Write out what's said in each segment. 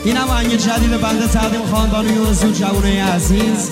این هم آهنگ جدید بنده تقدیم خاندان یوسف جوانه عزیز.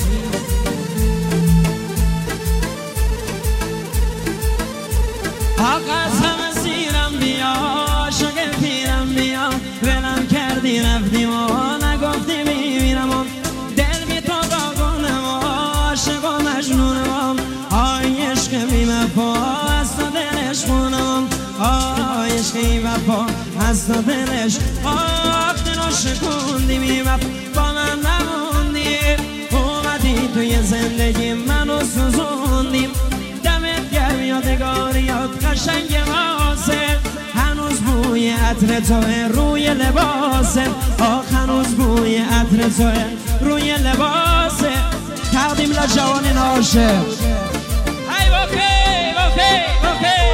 آقا از همه سیرم بیا شاگه پیرم بیا ولم کردی رفتیم و نگفتی میبینم و دل بی تو باگونم و عاشق و مجنونم آی عشق بی وفا از تو دلش خونم آی عشق بی وفا از تو دلش دلو شکوندی بی وفا با من نموندی اومدی توی زندگی منو سوزوندی دمت گرم یادگاریات قشنگ واسه هنوز بوی عطر توه روی لباسه هنوز بوی عطر توه روی لباسه تقدیم لجوان عاشق. ای وفی وفی وفی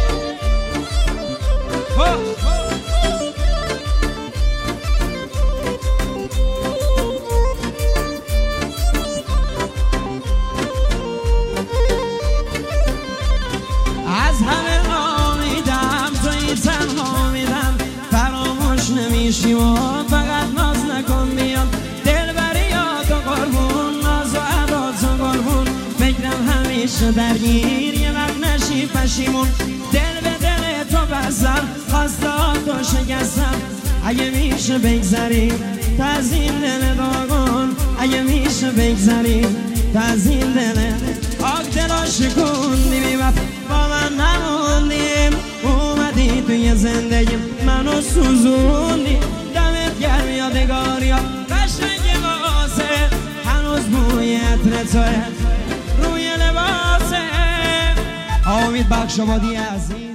از همه آمیدم توی تنها میدم فراموش نمیشی و فقط ناز نکن بیام دل بریات و قربون ناز و عدات و قربون فکرم همیشه درگیر یه وقت نشی پشیمون دل به دل تو بستم خواستاتو شکستم اگه میشه بگذری تا از این دل داغون اگه میشه بگذری تا از این دل دلو شکوندی بی وفا با من نموندیم اومدی توی زندگی منو سوزوندی دمت گرم یادگاریا قشنگ واسه هنوز بوی عطر توه روی لباسه. امید بخش آبادی عزیز.